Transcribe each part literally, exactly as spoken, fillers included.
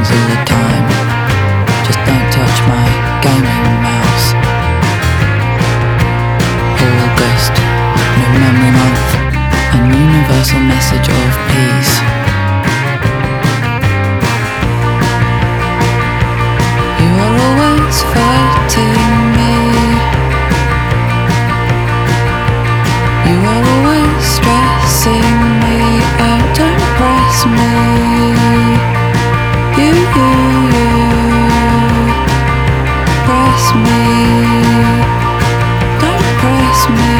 calls all the time. Just don't touch my gaming mouse. August, New Memory Month, and universal message of peace. You are always fighting me. You are always stressing me out. Don't press me. You, you, you press me. Don't press me.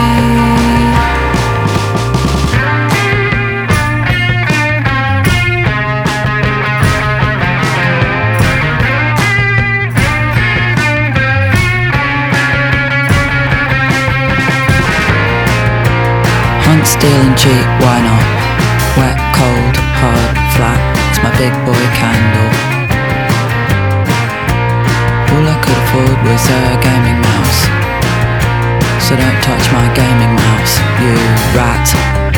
Hunt, steal and cheat, why not? Wet, cold, hard, flat, it's my big boy candle. All I could afford was a gaming mouse, so don't touch my gaming mouse, you rat.